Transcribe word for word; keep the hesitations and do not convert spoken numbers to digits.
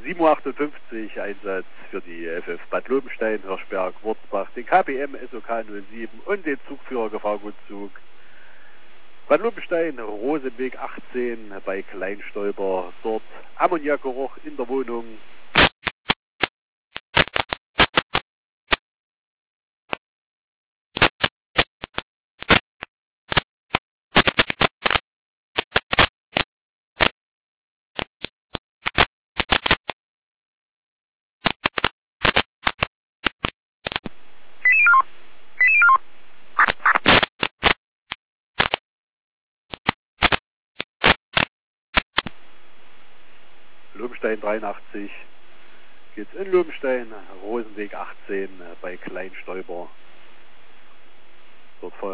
sieben Uhr achtundfünfzig, Einsatz für die F F Bad Lobenstein, Hirschberg, Wurzbach, den K B M S O K null sieben und den Zugführer Gefahrgutzug Bad Lobenstein, Rosenweg achtzehn bei Kleinstolper, dort Ammoniakgeruch in der Wohnung. Lobenstein dreiundachtzig, geht's in Lobenstein, Rosenweg achtzehn bei Kleinstolper. Dort